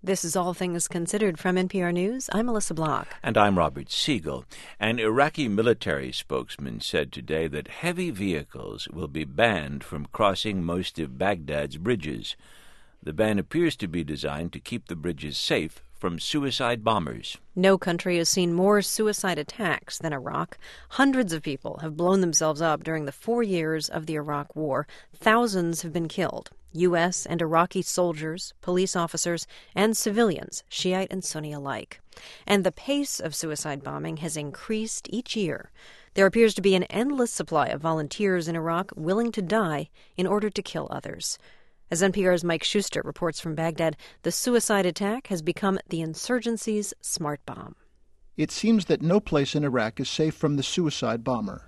This is All Things Considered from NPR News. I'm Melissa Block. And I'm Robert Siegel. An Iraqi military spokesman said today that heavy vehicles will be banned from crossing most of Baghdad's bridges. The ban appears to be designed to keep the bridges safe from suicide bombers. No country has seen more suicide attacks than Iraq. Hundreds of people have blown themselves up during the 4 years of the Iraq War. Thousands have been killed. U.S. and Iraqi soldiers, police officers, and civilians, Shiite and Sunni alike. And the pace of suicide bombing has increased each year. There appears to be an endless supply of volunteers in Iraq willing to die in order to kill others. As NPR's Mike Schuster reports from Baghdad, the suicide attack has become the insurgency's smart bomb. It seems that no place in Iraq is safe from the suicide bomber.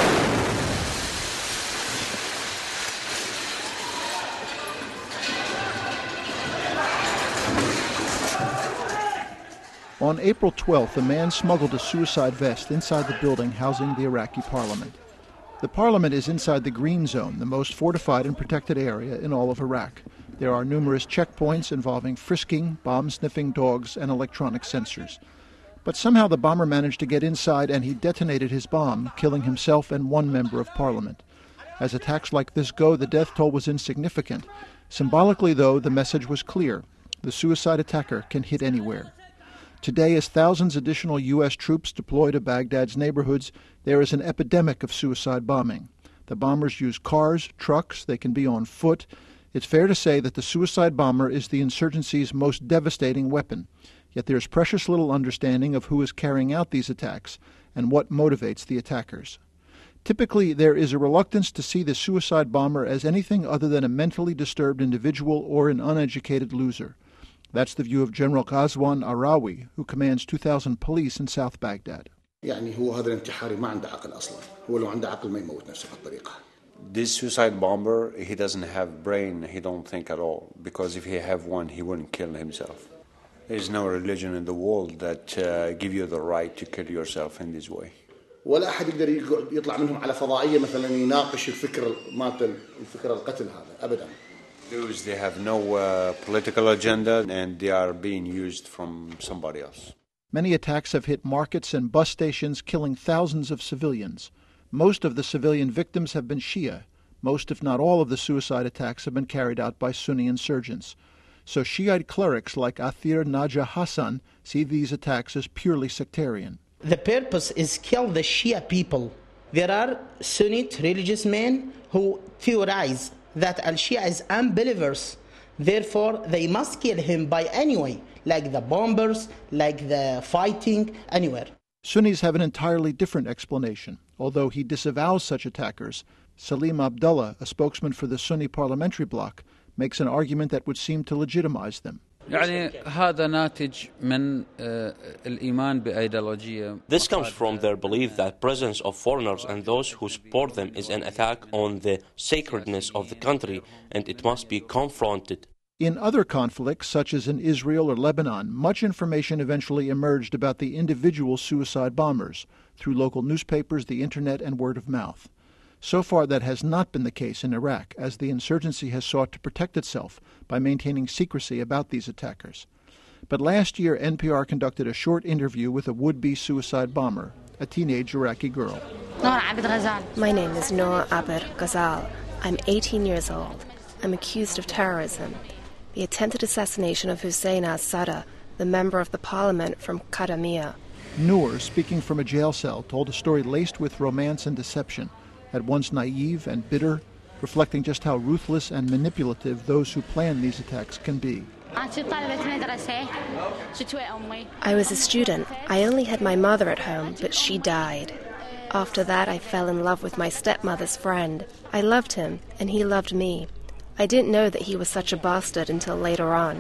On April 12th, a man smuggled a suicide vest inside the building housing the Iraqi parliament. The parliament is inside the Green Zone, the most fortified and protected area in all of Iraq. There are numerous checkpoints involving frisking, bomb-sniffing dogs, and electronic sensors. But somehow the bomber managed to get inside and he detonated his bomb, killing himself and one member of parliament. As attacks like this go, the death toll was insignificant. Symbolically, though, the message was clear. The suicide attacker can hit anywhere. Today, as thousands additional U.S. troops deploy to Baghdad's neighborhoods, there is an epidemic of suicide bombing. The bombers use cars, trucks, they can be on foot. It's fair to say that the suicide bomber is the insurgency's most devastating weapon. Yet there's precious little understanding of who is carrying out these attacks and what motivates the attackers. Typically, there is a reluctance to see the suicide bomber as anything other than a mentally disturbed individual or an uneducated loser. That's the view of General Ghazwan Arawi, who commands 2,000 police in South Baghdad. This suicide bomber, he doesn't have brain, he don't think at all. Because if he have one, he wouldn't kill himself. There's no religion in the world that give you the right to kill yourself in this way. ولا أحد يقدر يطلع منهم على فضائية مثلا يناقش الفكر القتل هذا أبدا. They have no political agenda and they are being used from somebody else. Many attacks have hit markets and bus stations, killing thousands of civilians. Most of the civilian victims have been Shia. Most, if not all, of the suicide attacks have been carried out by Sunni insurgents. So Shiite clerics like Athir Najah Hassan see these attacks as purely sectarian. The purpose is kill the Shia people. There are Sunnite religious men who theorize that al-Shia is unbelievers. Therefore, they must kill him by any way, like the bombers, like the fighting, anywhere. Sunnis have an entirely different explanation. Although he disavows such attackers, Salim Abdullah, a spokesman for the Sunni parliamentary bloc, makes an argument that would seem to legitimize them. This comes from their belief that presence of foreigners and those who support them is an attack on the sacredness of the country, and it must be confronted. In other conflicts, such as in Israel or Lebanon, much information eventually emerged about the individual suicide bombers through local newspapers, the internet, and word of mouth. So far, that has not been the case in Iraq, as the insurgency has sought to protect itself by maintaining secrecy about these attackers. But last year, NPR conducted a short interview with a would-be suicide bomber, a teenage Iraqi girl. My name is Noor Abed Ghazal. I'm 18 years old. I'm accused of terrorism. The attempted assassination of Hussein al-Sadr, the member of the parliament from Kadamiyah. Noor, speaking from a jail cell, told a story laced with romance and deception, at once naive and bitter, reflecting just how ruthless and manipulative those who plan these attacks can be. I was a student. I only had my mother at home, but she died. After that, I fell in love with my stepmother's friend. I loved him, and he loved me. I didn't know that he was such a bastard until later on.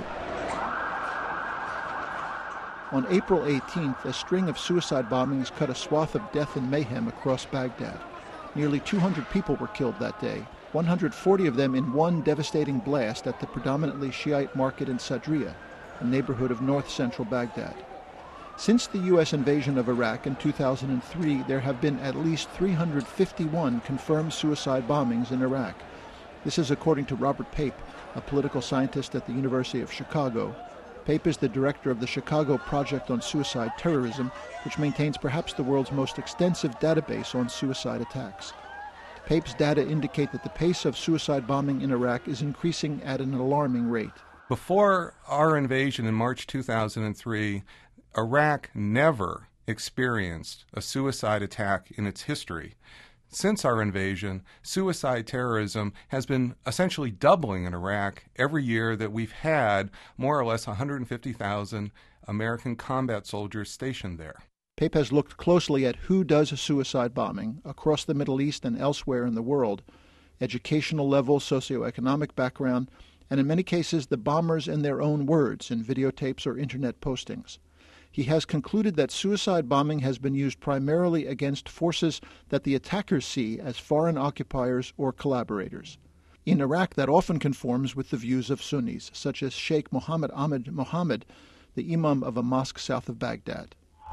On April 18th, a string of suicide bombings cut a swath of death and mayhem across Baghdad. Nearly 200 people were killed that day, 140 of them in one devastating blast at the predominantly Shiite market in Sadriya, a neighborhood of north-central Baghdad. Since the U.S. invasion of Iraq in 2003, there have been at least 351 confirmed suicide bombings in Iraq. This is according to Robert Pape, a political scientist at the University of Chicago. Pape is the director of the Chicago Project on Suicide Terrorism, which maintains perhaps the world's most extensive database on suicide attacks. Pape's data indicate that the pace of suicide bombing in Iraq is increasing at an alarming rate. Before our invasion in March 2003, Iraq never experienced a suicide attack in its history. Since our invasion, suicide terrorism has been essentially doubling in Iraq every year that we've had more or less 150,000 American combat soldiers stationed there. Pape has looked closely at who does suicide bombing across the Middle East and elsewhere in the world, educational level, socioeconomic background, and in many cases the bombers in their own words in videotapes or internet postings. He has concluded that suicide bombing has been used primarily against forces that the attackers see as foreign occupiers or collaborators. In Iraq, that often conforms with the views of Sunnis, such as Sheikh Mohammed Ahmed Mohammed, the imam of a mosque south of Baghdad.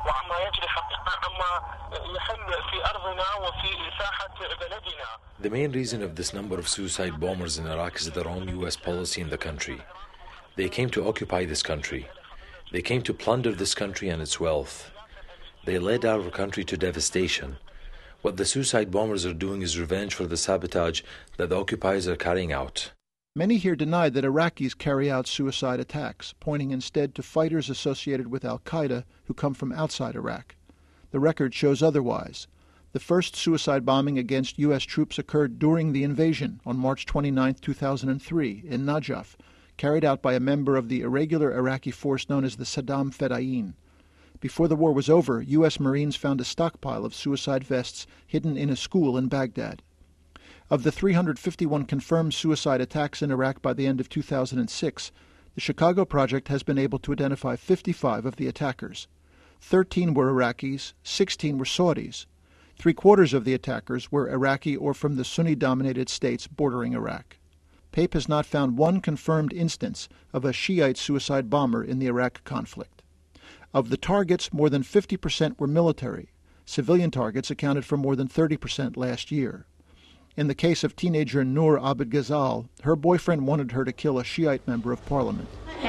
The main reason of this number of suicide bombers in Iraq is the wrong U.S. policy in the country. They came to occupy this country. They came to plunder this country and its wealth. They led our country to devastation. What the suicide bombers are doing is revenge for the sabotage that the occupiers are carrying out. Many here deny that Iraqis carry out suicide attacks, pointing instead to fighters associated with al-Qaeda who come from outside Iraq. The record shows otherwise. The first suicide bombing against U.S. troops occurred during the invasion on March 29, 2003, in Najaf, carried out by a member of the irregular Iraqi force known as the Saddam Fedayeen. Before the war was over, U.S. Marines found a stockpile of suicide vests hidden in a school in Baghdad. Of the 351 confirmed suicide attacks in Iraq by the end of 2006, the Chicago Project has been able to identify 55 of the attackers. 13 were Iraqis, 16 were Saudis. 3/4 of the attackers were Iraqi or from the Sunni-dominated states bordering Iraq. Pape has not found one confirmed instance of a Shiite suicide bomber in the Iraq conflict. Of the targets, more than 50% were military. Civilian targets accounted for more than 30% last year. In the case of teenager Noor Abed Ghazal, her boyfriend wanted her to kill a Shiite member of parliament.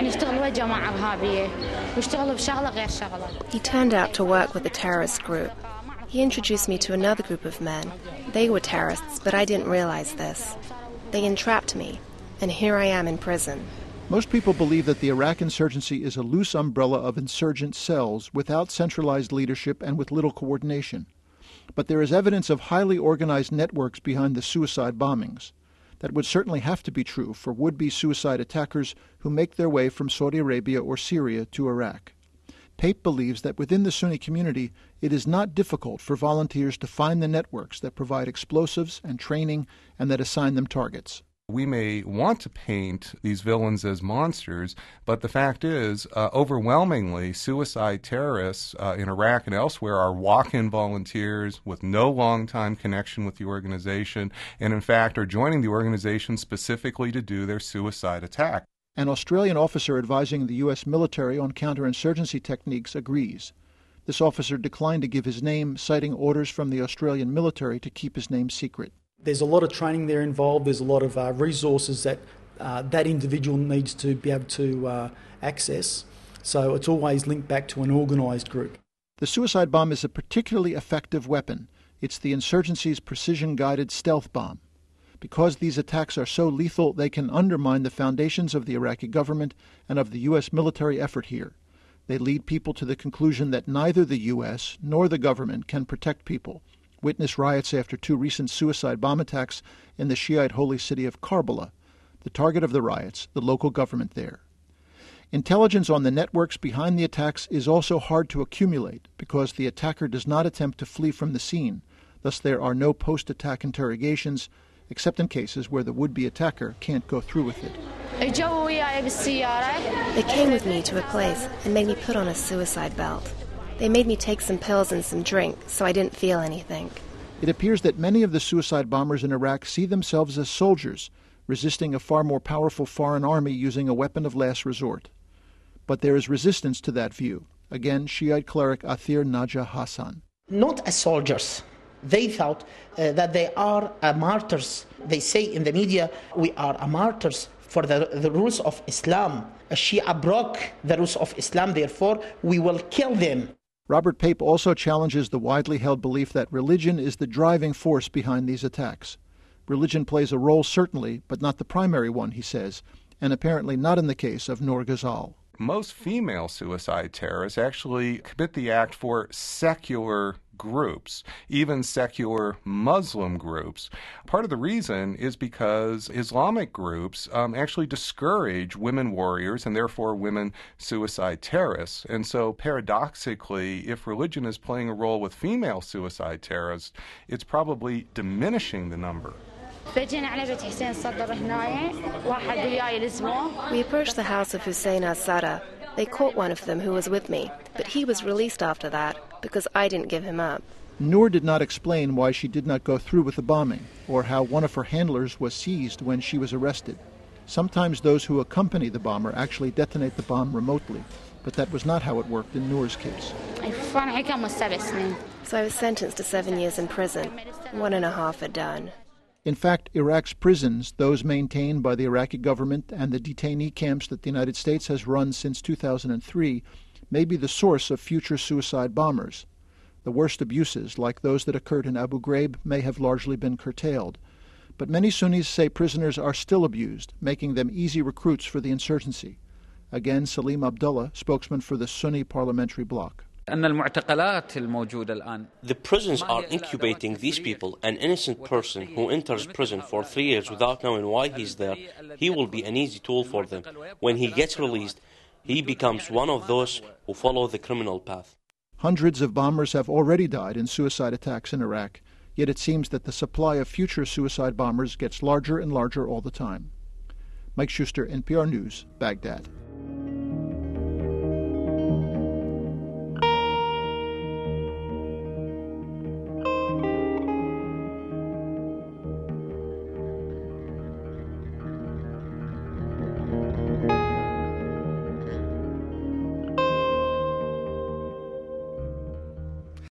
He turned out to work with a terrorist group. He introduced me to another group of men. They were terrorists, but I didn't realize this. They entrapped me, and here I am in prison. Most people believe that the Iraq insurgency is a loose umbrella of insurgent cells without centralized leadership and with little coordination. But there is evidence of highly organized networks behind the suicide bombings. That would certainly have to be true for would-be suicide attackers who make their way from Saudi Arabia or Syria to Iraq. Pape believes that within the Sunni community, it is not difficult for volunteers to find the networks that provide explosives and training and that assign them targets. We may want to paint these villains as monsters, but the fact is, overwhelmingly, suicide terrorists in Iraq and elsewhere are walk-in volunteers with no long-time connection with the organization, and in fact are joining the organization specifically to do their suicide attack. An Australian officer advising the U.S. military on counterinsurgency techniques agrees. This officer declined to give his name, citing orders from the Australian military to keep his name secret. There's a lot of training there involved. There's a lot of resources that that individual needs to be able to access. So it's always linked back to an organised group. The suicide bomb is a particularly effective weapon. It's the insurgency's precision-guided stealth bomb. Because these attacks are so lethal, they can undermine the foundations of the Iraqi government and of the U.S. military effort here. They lead people to the conclusion that neither the U.S. nor the government can protect people. Witness riots after 2 recent suicide bomb attacks in the Shiite holy city of Karbala. The target of the riots, the local government there. Intelligence on the networks behind the attacks is also hard to accumulate because the attacker does not attempt to flee from the scene. Thus there are no post-attack interrogations, except in cases where the would-be attacker can't go through with it. They came with me to a place and made me put on a suicide belt. They made me take some pills and some drink, so I didn't feel anything. It appears that many of the suicide bombers in Iraq see themselves as soldiers, resisting a far more powerful foreign army using a weapon of last resort. But there is resistance to that view. Again, Shiite cleric Athir Najah Hassan. Not as soldiers. They thought that they are martyrs. They say in the media, we are martyrs for the rules of Islam. A Shia broke the rules of Islam, therefore we will kill them. Robert Pape also challenges the widely held belief that religion is the driving force behind these attacks. Religion plays a role, certainly, but not the primary one, he says, and apparently not in the case of Noor Ghazal. Most female suicide terrorists actually commit the act for secular groups, even secular Muslim groups. Part of the reason is because Islamic groups actually discourage women warriors and therefore women suicide terrorists. And so paradoxically, if religion is playing a role with female suicide terrorists, it's probably diminishing the number. We approached the house of Hussein al-Sadr. They caught one of them who was with me, but he was released after that because I didn't give him up. Noor did not explain why she did not go through with the bombing, or how one of her handlers was seized when she was arrested. Sometimes those who accompany the bomber actually detonate the bomb remotely, but that was not how it worked in Noor's case. So I was sentenced to 7 years in prison. 1.5 are done. In fact, Iraq's prisons, those maintained by the Iraqi government and the detainee camps that the United States has run since 2003, may be the source of future suicide bombers. The worst abuses, like those that occurred in Abu Ghraib, may have largely been curtailed. But many Sunnis say prisoners are still abused, making them easy recruits for the insurgency. Again, Salim Abdullah, spokesman for the Sunni parliamentary bloc. The prisons are incubating these people. An innocent person who enters prison for 3 years without knowing why he's there, he will be an easy tool for them. When he gets released, he becomes one of those who follow the criminal path. Hundreds of bombers have already died in suicide attacks in Iraq, yet it seems that the supply of future suicide bombers gets larger and larger all the time. Mike Schuster, NPR News, Baghdad.